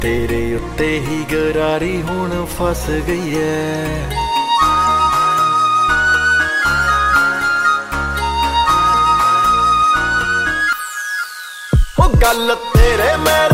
ਤੇਰੇ ਉੱਤੇ ਹੀ ਗਰਾਰੀ ਹੁਣ ਫਸ ਗਈ ਐ। ਉਹ ਗੱਲ ਤੇਰੇ ਮੇਰੇ